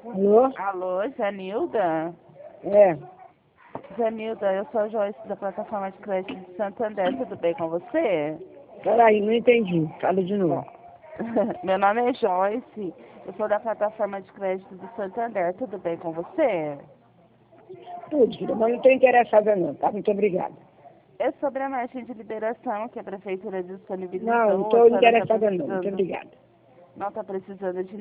Alô? Alô, Janilda? É. Janilda, eu sou a Joyce da plataforma de crédito de Santander, tudo bem com você? Peraí, não entendi. Fala de novo. Meu nome é Joyce, eu sou da plataforma de crédito do Santander, tudo bem com você? Tudo, filha, mas não estou interessada não, tá? Muito obrigada. É sobre a margem de liberação que a prefeitura disponibilizou. Não A estou senhora tá interessada não. Muito precisando- obrigada. Não está precisando de